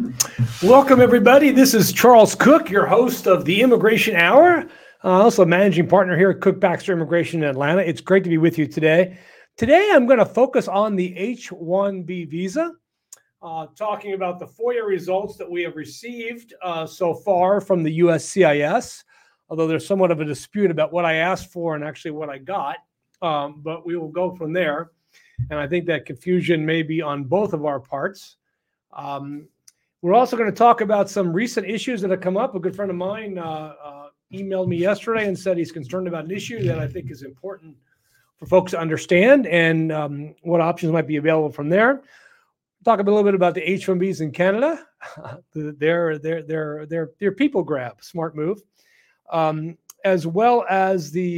Welcome, everybody. This is Charles Cook, your host of the Immigration Hour, also managing partner here at Cook Baxter Immigration in Atlanta. It's great to be with you today. Today, I'm going to focus on the H-1B visa, talking about the FOIA results that we have received so far from the USCIS, although there's somewhat of a dispute about what I asked for and actually what I got, but we will go from there. And I think that confusion may be on both of our parts. We're also going to talk about some recent issues that have come up. A good friend of mine emailed me yesterday and said he's concerned about an issue that I think is important for folks to understand and what options might be available from there. Talk a little bit about the H-1Bs in Canada. They're people grab, smart move, as well as the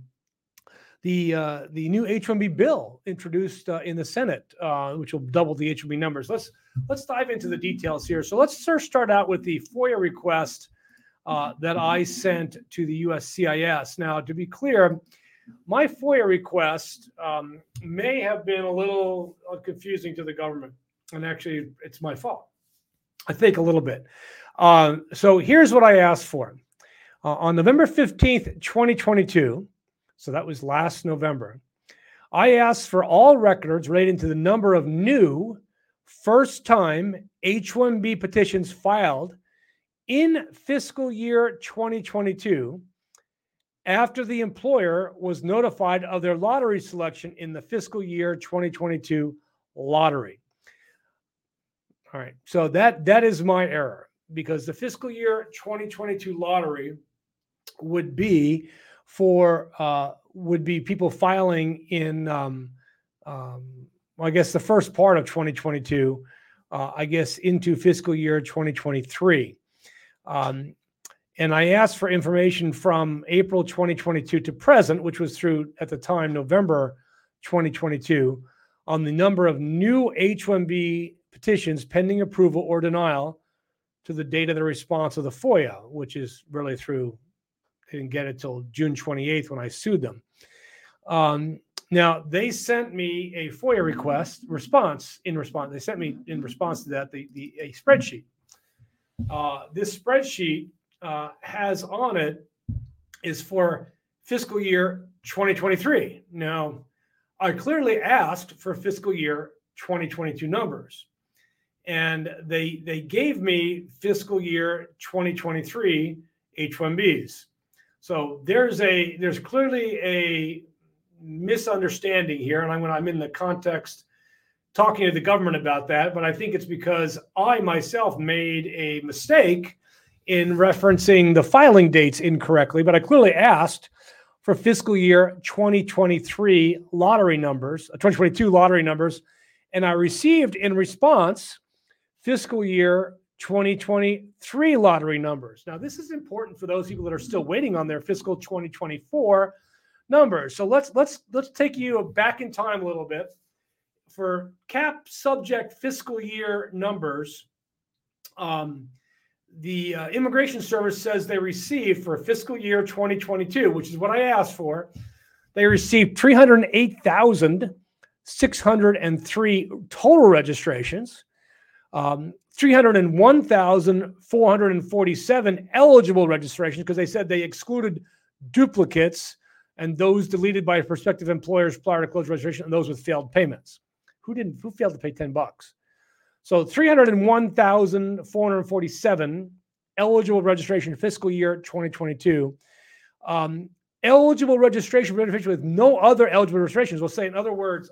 new H-1B bill introduced in the Senate, which will double the H-1B numbers. Let's dive into the details here. So let's first start out with the FOIA request that I sent to the USCIS. Now, to be clear, my FOIA request may have been a little confusing to the government, and actually, it's my fault. I think a little bit. So here's what I asked for. On November 15th, 2022, so that was last November, I asked for all records relating to the number of new first-time H-1B petitions filed in fiscal year 2022 after the employer was notified of their lottery selection in the fiscal year 2022 lottery. All right, so that is my error, because the fiscal year 2022 lottery would be people filing in, I guess the first part of 2022, I guess into fiscal year 2023. And I asked for information from April 2022 to present, which was through, at the time, November 2022, on the number of new H-1B petitions pending approval or denial to the date of the response of the FOIA, which is really through, they didn't get it till June 28th when I sued them. Now, they sent me a FOIA response. They sent me in response to that a spreadsheet. This spreadsheet has on it is for fiscal year 2023. Now, I clearly asked for fiscal year 2022 numbers, and they gave me fiscal year 2023 H-1Bs. So there's clearly a misunderstanding here, and I'm in the context talking to the government about that, but I think it's because I myself made a mistake in referencing the filing dates incorrectly, but I clearly asked for fiscal year 2023 lottery numbers, 2022 lottery numbers, and I received in response fiscal year 2023 lottery numbers. Now, this is important for those people that are still waiting on their fiscal 2024 numbers. So let's take you back in time a little bit. For CAP subject fiscal year numbers, the Immigration Service says they received for fiscal year 2022, which is what I asked for, they received 308,603 total registrations, 301,447 eligible registrations, because they said they excluded duplicates and those deleted by prospective employers prior to close registration, and those with failed payments. Who failed to pay $10? So 301,447 eligible registration fiscal year 2022. Eligible registration with no other eligible registrations. In other words,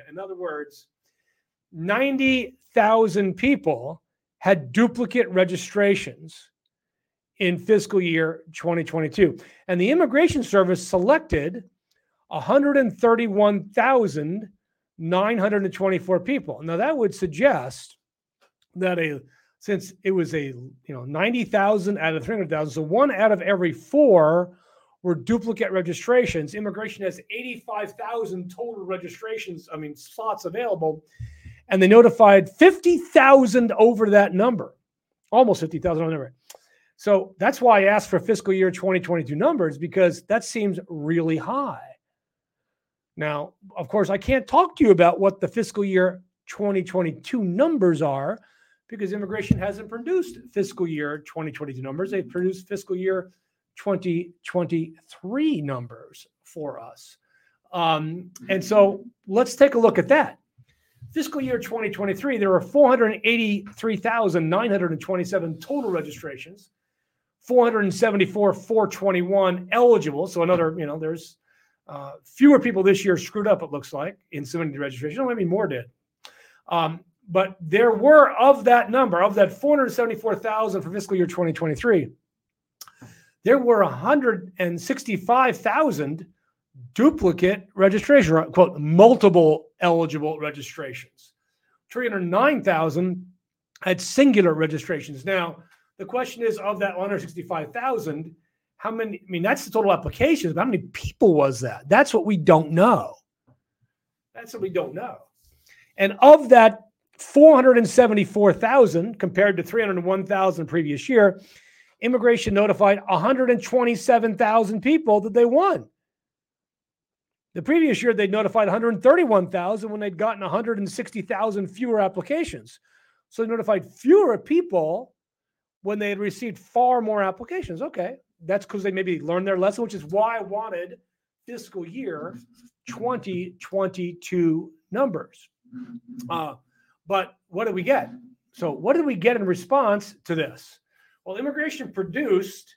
90,000 people had duplicate registrations in fiscal year 2022. And the Immigration Service selected 131,924 people. Now, that would suggest that since it was 90,000 out of 300,000, so 1 out of every 4 were duplicate registrations. Immigration has 85,000 total registrations, slots available, and they notified 50,000 over that number, almost 50,000 over the number. So that's why I asked for fiscal year 2022 numbers, because that seems really high. Now, of course, I can't talk to you about what the fiscal year 2022 numbers are because immigration hasn't produced fiscal year 2022 numbers. They've produced fiscal year 2023 numbers for us. And so let's take a look at that. Fiscal year 2023, there were 483,927 total registrations, 474,421 eligible. So another, there's fewer people this year screwed up, it looks like, in submitting the registration. Maybe more did. But there were, of that number, of that 474,000 for fiscal year 2023, there were 165,000 duplicate registration, quote, multiple eligible registrations. 309,000 had singular registrations. Now, the question is, of that 165,000, how many? I mean, that's the total applications, but how many people was that? That's what we don't know. And of that 474,000 compared to 301,000 previous year, immigration notified 127,000 people that they won. The previous year, they'd notified 131,000 when they'd gotten 160,000 fewer applications. So they notified fewer people when they had received far more applications. Okay, that's because they maybe learned their lesson, which is why I wanted fiscal year 2022 numbers. But what did we get? So what did we get in response to this? Well, immigration produced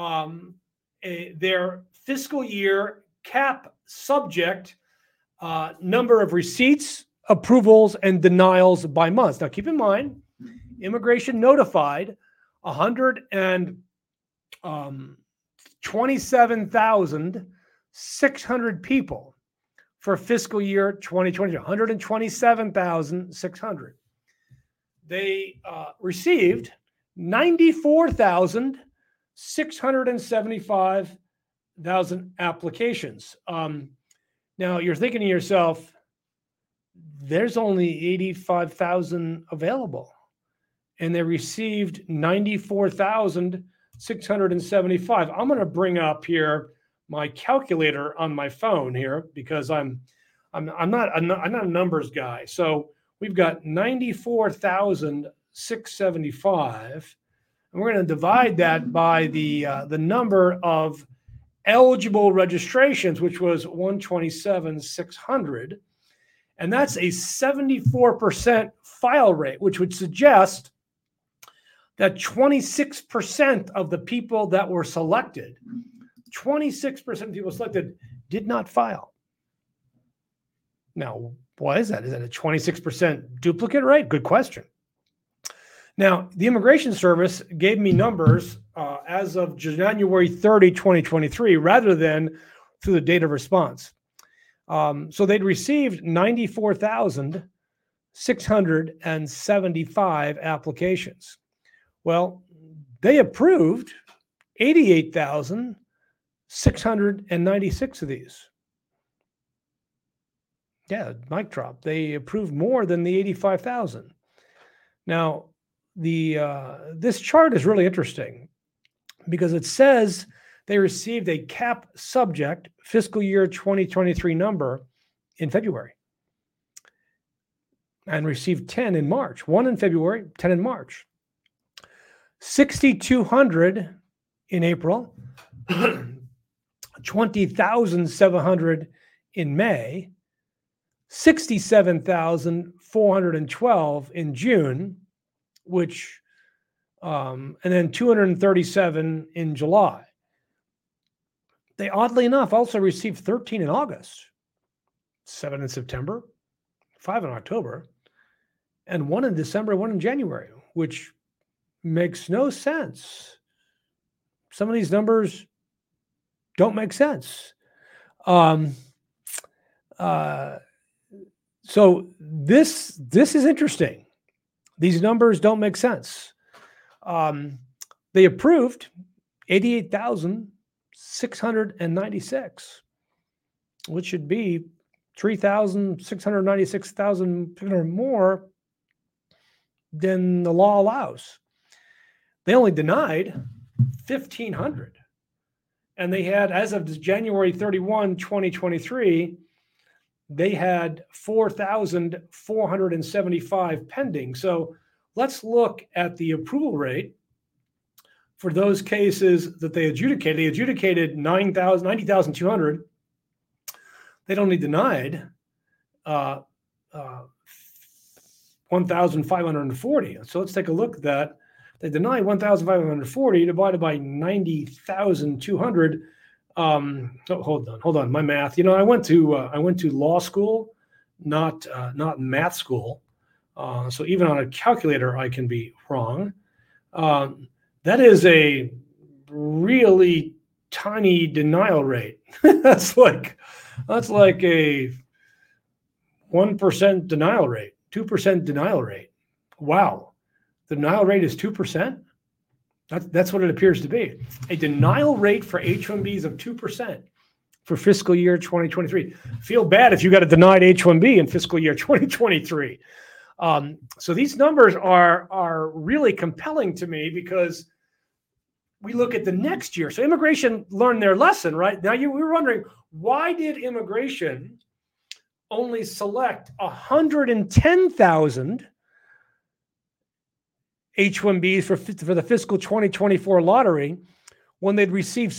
their fiscal year cap subject number of receipts, approvals, and denials by month. Now, keep in mind, immigration notified 127,600 people for fiscal year 2020. 127,600. They received 94,675 applications. Now you're thinking to yourself, there's only 85,000 available, and they received 94,675. I'm going to bring up here my calculator on my phone here because I'm not a numbers guy. So we've got 94,675, and we're going to divide that by the number of eligible registrations, which was 127,600. And that's a 74% file rate, which would suggest that 26% of the people that were selected, 26% of people selected did not file. Now, why is that? Is that a 26% duplicate rate? Good question. Now, the Immigration Service gave me numbers as of January 30, 2023, rather than through the date of response. So they'd received 94,675 applications. Well, they approved 88,696 of these. Yeah, mic drop. They approved more than the 85,000. Now, this chart is really interesting because it says they received a cap subject fiscal year 2023 number in February and received 10 in March, 1 in February, 10 in March, 6,200 in April, 20,700 in May, 67,412 in June, which, and then 237 in July. They, oddly enough, also received 13 in August, 7 in September, 5 in October, and 1 in December, 1 in January, which makes no sense. Some of these numbers don't make sense. So this is interesting. These numbers don't make sense. They approved 88,696, which should be 3,696,000 more than the law allows. They only denied 1,500. And they had, as of January 31, 2023, they had 4,475 pending. So let's look at the approval rate for those cases that they adjudicated. They adjudicated 90,200. They'd only denied 1,540. So let's take a look at that. They denied 1,540 divided by 90,200. Hold on, my math. I went to law school, not math school. So even on a calculator, I can be wrong. That is a really tiny denial rate. That's like a 1% denial rate, 2% denial rate. Wow. The denial rate is 2%? That's what it appears to be. A denial rate for H-1Bs of 2% for fiscal year 2023. Feel bad if you got a denied H-1B in fiscal year 2023. So these numbers are really compelling to me because we look at the next year. So immigration learned their lesson, right? Now we were wondering, why did immigration only select 110,000 H-1Bs for the fiscal 2024 lottery when they'd received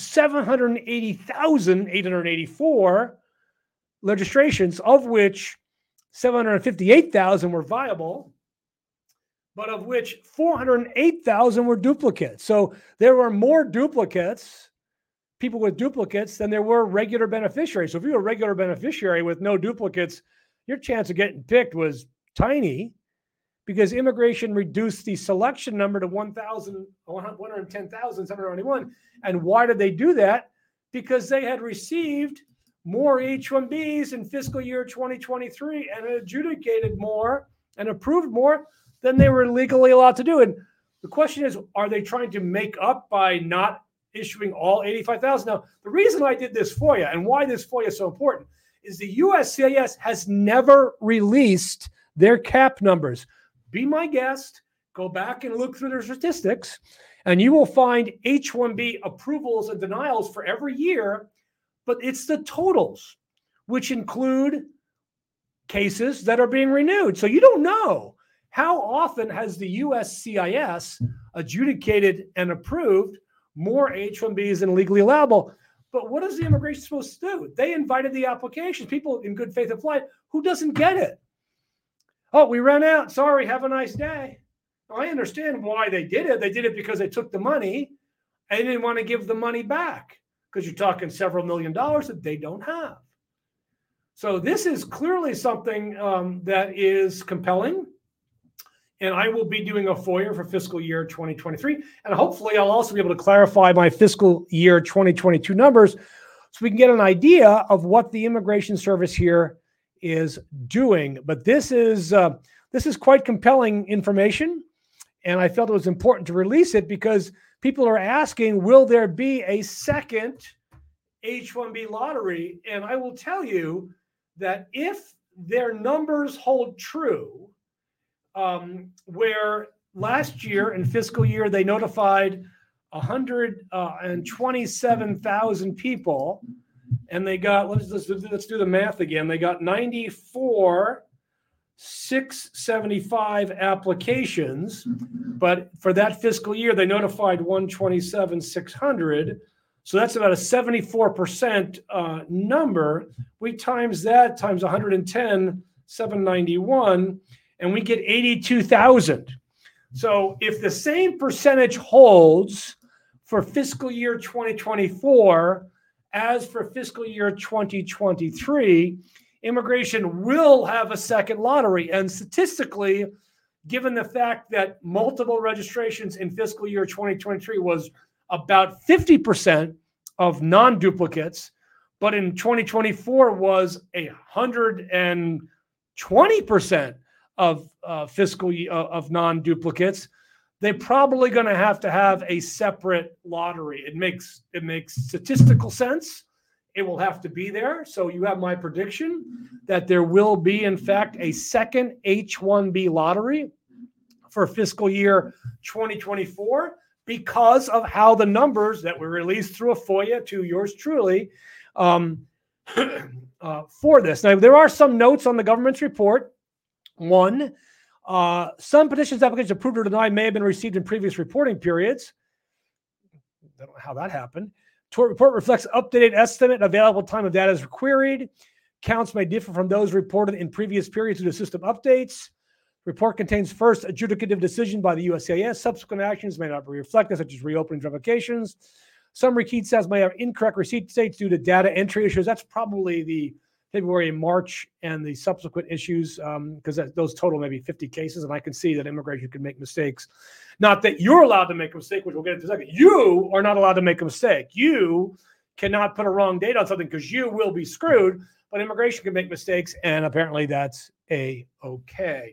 780,884 registrations, of which 758,000 were viable, but of which 408,000 were duplicates. So there were more duplicates, people with duplicates, than there were regular beneficiaries. So if you were a regular beneficiary with no duplicates, your chance of getting picked was tiny because immigration reduced the selection number to 110,791. And why did they do that? Because they had received more H-1Bs in fiscal year 2023 and adjudicated more and approved more than they were legally allowed to do. And the question is, are they trying to make up by not issuing all 85,000? Now, the reason I did this FOIA and why this FOIA is so important is the USCIS has never released their cap numbers. Be my guest, go back and look through their statistics, and you will find H-1B approvals and denials for every year, but it's the totals, which include cases that are being renewed. So you don't know how often has the USCIS adjudicated and approved more H-1Bs than legally allowable. But what is the immigration supposed to do? They invited the applications. People in good faith applied. Who doesn't get it? Oh, we ran out. Sorry, have a nice day. Well, I understand why they did it. They did it because they took the money and they didn't want to give the money back because you're talking several $1 million that they don't have. So this is clearly something that is compelling. And I will be doing a FOIA for fiscal year 2023. And hopefully I'll also be able to clarify my fiscal year 2022 numbers so we can get an idea of what the Immigration Service here is doing. But this is quite compelling information. And I felt it was important to release it because people are asking, will there be a second H-1B lottery? And I will tell you that if their numbers hold true, where last year in fiscal year, they notified 127,000 people and they got, let's do the math again. They got 94,675 applications, but for that fiscal year, they notified 127,600. So that's about a 74% number. We times that times 110,791, and we get 82,000. So if the same percentage holds for fiscal year 2024 as for fiscal year 2023, immigration will have a second lottery. And statistically, given the fact that multiple registrations in fiscal year 2023 was about 50% of non-duplicates, but in 2024 was 120% of fiscal of non-duplicates, they're probably going to have a separate lottery. It makes statistical sense. It will have to be there. So you have my prediction that there will be, in fact, a second H-1B lottery for fiscal year 2024 because of how the numbers that were released through a FOIA to yours truly for this. Now, there are some notes on the government's report. One, Some petitions applications approved or denied may have been received in previous reporting periods. I don't know how that happened. Report reflects updated estimate. Available time of data is queried. Counts may differ from those reported in previous periods due to system updates. Report contains first adjudicative decision by the USCIS. Subsequent actions may not be reflected, such as reopening revocations. Some receipt sets may have incorrect receipt dates due to data entry issues. That's probably the February and March and the subsequent issues, because those total maybe 50 cases, and I can see that immigration can make mistakes. Not that you're allowed to make a mistake, which we'll get into in a second. You are not allowed to make a mistake. You cannot put a wrong date on something because you will be screwed, but immigration can make mistakes, and apparently that's okay.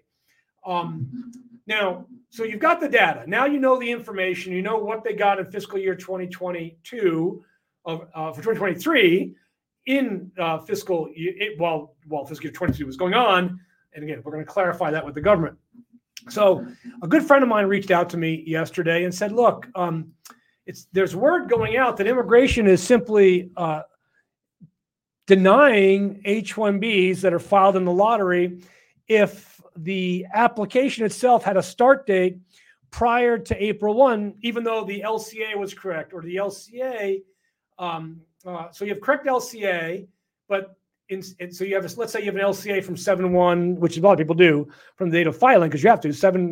Now, so you've got the data. Now you know the information. You know what they got in fiscal year 2022 for 2023 in fiscal year, while fiscal year 22 was going on. And again, we're going to clarify that with the government. So a good friend of mine reached out to me yesterday and said, look, there's word going out that immigration is simply denying H-1Bs that are filed in the lottery if the application itself had a start date prior to April 1, even though the LCA was correct, or the LCA. So you have correct LCA, but so you have, let's say you have an LCA from 7/1, which a lot of people do from the date of filing, because you have to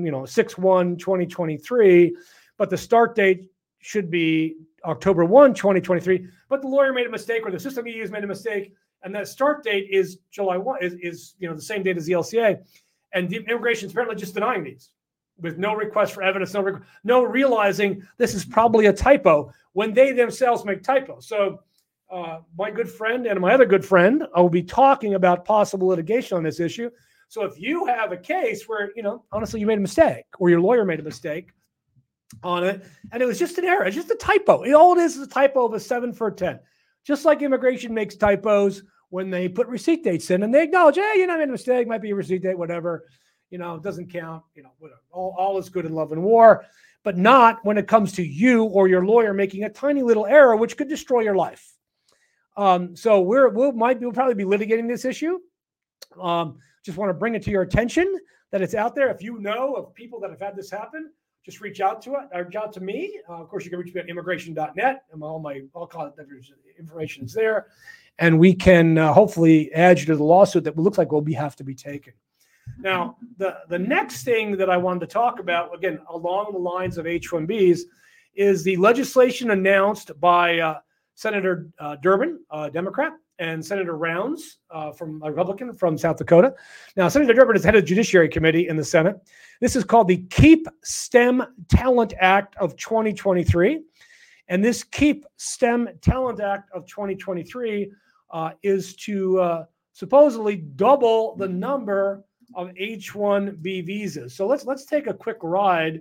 6/1/2023, but the start date should be October 1, 2023. But the lawyer made a mistake, or the system you use made a mistake, and that start date is July 1, is the same date as the LCA. And the immigration is apparently just denying these with no request for evidence, no realizing this is probably a typo when they themselves make typos. So my good friend and my other good friend, I will be talking about possible litigation on this issue. So if you have a case where, honestly, you made a mistake or your lawyer made a mistake on it, and it was just an error, it's just a typo. All it is a typo of a 7 for a 10. Just like immigration makes typos when they put receipt dates in and they acknowledge, hey, I made a mistake, might be a receipt date, whatever, it doesn't count, whatever. All is good in love and war, but not when it comes to you or your lawyer making a tiny little error, which could destroy your life. So we'll probably be litigating this issue. Just want to bring it to your attention that it's out there. If you know of people that have had this happen, just reach out to me. Of course, you can reach me at immigration.net, and all contact information is there. And we can hopefully add you to the lawsuit that looks like will have to be taken. Now, the next thing that I wanted to talk about, again, along the lines of H-1Bs, is the legislation announced by Senator Durbin, Democrat, and Senator Rounds, from a Republican from South Dakota. Now, Senator Durbin is head of the Judiciary Committee in the Senate. This is called the Keep STEM Talent Act of 2023. And this Keep STEM Talent Act of 2023 is to supposedly double the number of H-1B visas. So let's take a quick ride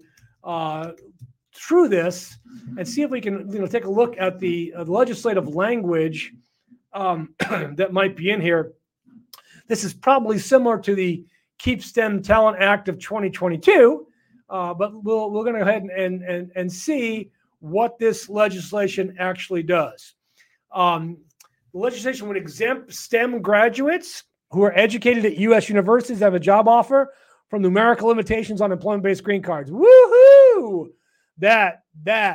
through this and see if we can take a look at the legislative language that might be in here. This is probably similar to the Keep STEM Talent Act of 2022, but we're going to go ahead and see what this legislation actually does. The legislation would exempt STEM graduates who are educated at U.S. universities have a job offer from numerical limitations on employment-based green cards. Woohoo! That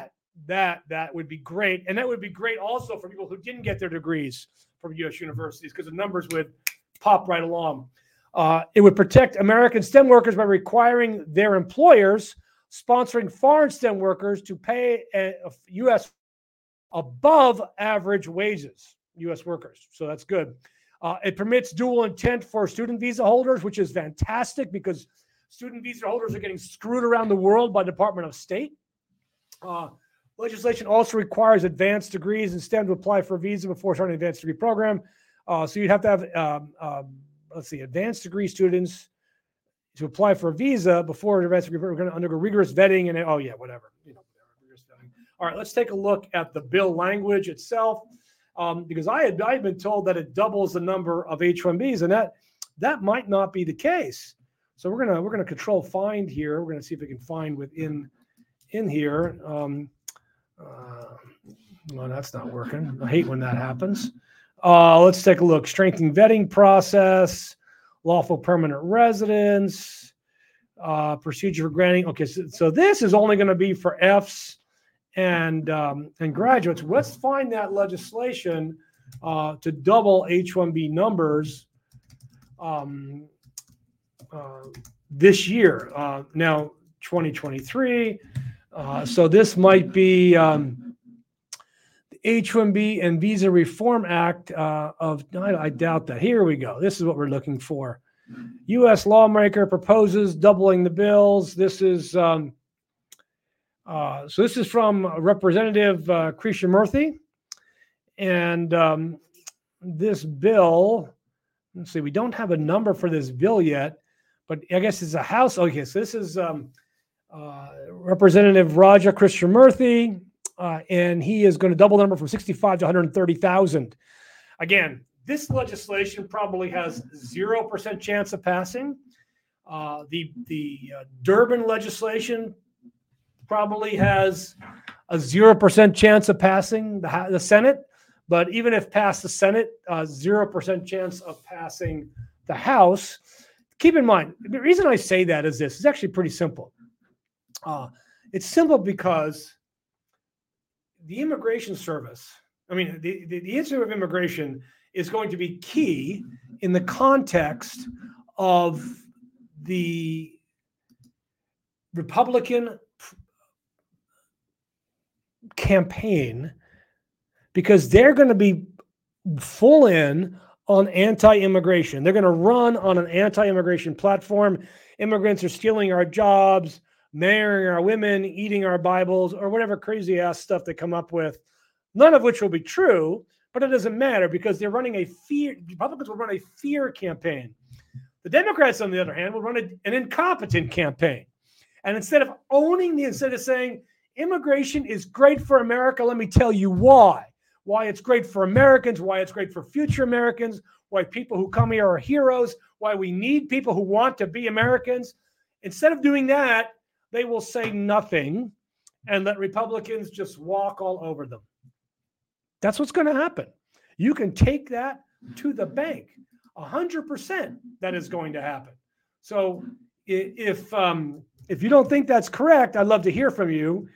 would be great. And that would be great also for people who didn't get their degrees from U.S. universities, because the numbers would pop right along. It would protect American STEM workers by requiring their employers sponsoring foreign STEM workers to pay U.S. above average wages, U.S. workers. So that's good. It permits dual intent for student visa holders, which is fantastic because student visa holders are getting screwed around the world by Department of State. Legislation also requires advanced degrees in STEM to apply for a visa before starting an advanced degree program. So you'd have to have, advanced degree students to apply for a visa before an advanced degree program. We're going to undergo rigorous vetting and whatever. Rigorous vetting. All right, let's take a look at the bill language itself, because I had been told that it doubles the number of H-1Bs, and that might not be the case. So we're gonna control find here. We're gonna see if we can find within here. Well, that's not working. I hate when that happens. Let's take a look. Strengthening vetting process, lawful permanent residence. procedure for granting. Okay, so this is only going to be for Fs and graduates. Let's find that legislation to double H-1B numbers this year. Now, 2023. So this might be the H-1B and Visa Reform Act I doubt that. Here we go. This is what we're looking for. U.S. lawmaker proposes doubling the bills. This is so this is from Representative Krishnamurthy, and this bill. Let's see. We don't have a number for this bill yet, but I guess it's a House. Okay, so this is Representative Raja Krishnamurthy, and he is going to double the number from 65 to 130,000. Again, this legislation probably has 0% chance of passing. The Durbin legislation probably has a 0% chance of passing the Senate. But even if passed the Senate, 0% chance of passing the House. Keep in mind, the reason I say that is this. It's actually pretty simple. It's simple because the Immigration Service, the Institute of Immigration is going to be key in the context of the Republican campaign, because they're going to be full in on anti-immigration. They're going to run on an anti-immigration platform. Immigrants are stealing our jobs, marrying our women, eating our Bibles, or whatever crazy ass stuff they come up with, none of which will be true, but it doesn't matter because they're running Republicans will run a fear campaign. The Democrats, on the other hand, will run an incompetent campaign. And instead of saying immigration is great for America, let me tell you why it's great for Americans, why it's great for future Americans, why people who come here are heroes, why we need people who want to be Americans. Instead of doing that, they will say nothing and let Republicans just walk all over them. That's what's going to happen. You can take that to the bank. 100% that is going to happen. So if you don't think that's correct, I'd love to hear from you.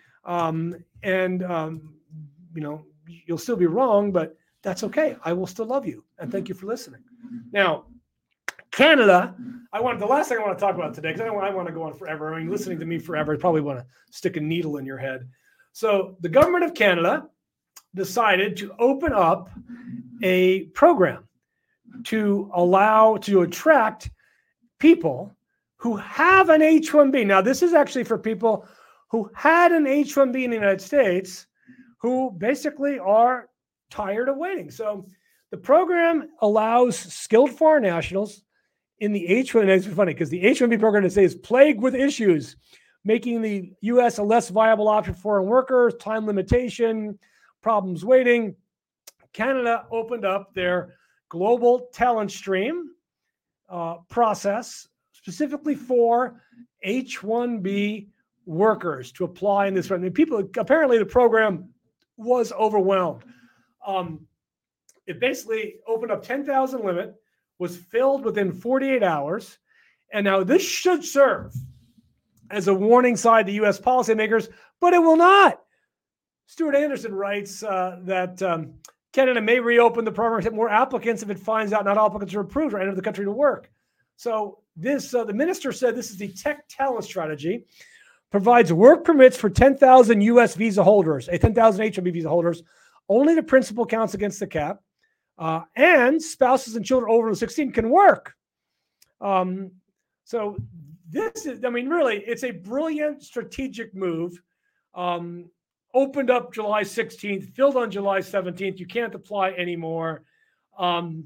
You'll still be wrong, but that's okay. I will still love you. And thank you for listening. Now, Canada, the last thing I want to talk about today, because I want to go on forever. Listening to me forever, I probably want to stick a needle in your head. So the government of Canada decided to open up a program to attract people who have an H-1B. Now, this is actually for people who had an H-1B in the United States who basically are tired of waiting. So the program allows skilled foreign nationals in the H-1B. It's funny because the H-1B program is plagued with issues, making the U.S. a less viable option for foreign workers, time limitation, problems waiting. Canada opened up their global talent stream process specifically for H-1B workers to apply in this. Apparently the program was overwhelmed. It basically opened up 10,000 limit, was filled within 48 hours. And now this should serve as a warning sign to U.S. policymakers, but it will not. Stuart Anderson writes that Canada may reopen the program to more applicants if it finds out not all applicants are approved or enter the country to work. So the minister said this is the tech talent strategy, provides work permits for 10,000 U.S. visa holders, 10,000 H-1B visa holders. Only the principal counts against the cap, and spouses and children over 16 can work. So this is, really, it's a brilliant strategic move. Opened up July 16th, filled on July 17th. You can't apply anymore. Can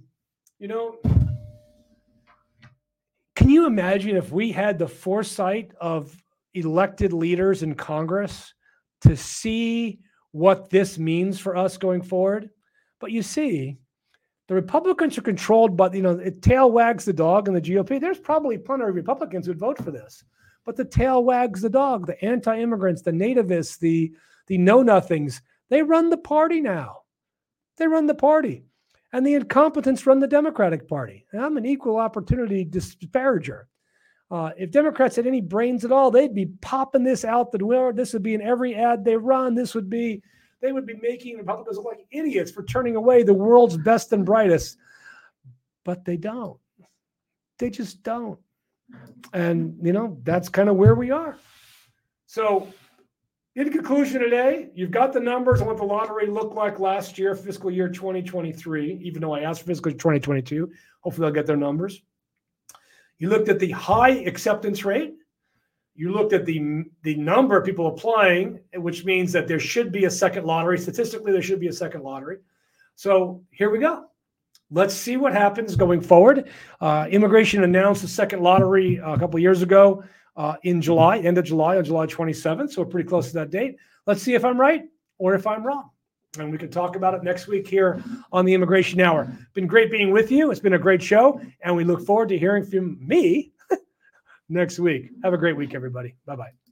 you imagine if we had the foresight of elected leaders in Congress to see what this means for us going forward? But you see, the Republicans are controlled by, it tail wags the dog in the GOP. There's probably plenty of Republicans who'd vote for this, but the tail wags the dog, the anti-immigrants, the nativists, the know-nothings, they run the party now. They run the party. And the incompetents run the Democratic Party. And I'm an equal opportunity disparager. If Democrats had any brains at all, they'd be popping this out the door. This would be in every ad they run. They would be making Republicans look like idiots for turning away the world's best and brightest. But they don't. They just don't. And, that's kind of where we are. So, in conclusion today, you've got the numbers on what the lottery looked like last year, fiscal year 2023, even though I asked for fiscal year 2022. Hopefully they'll get their numbers. You looked at the high acceptance rate. You looked at the number of people applying, which means that there should be a second lottery. Statistically, there should be a second lottery. So here we go. Let's see what happens going forward. Immigration announced the second lottery a couple of years ago in July, end of July, on July 27th. So we're pretty close to that date. Let's see if I'm right or if I'm wrong. And we can talk about it next week here on the Immigration Hour. Been great being with you. It's been a great show. And we look forward to hearing from me next week. Have a great week, everybody. Bye-bye.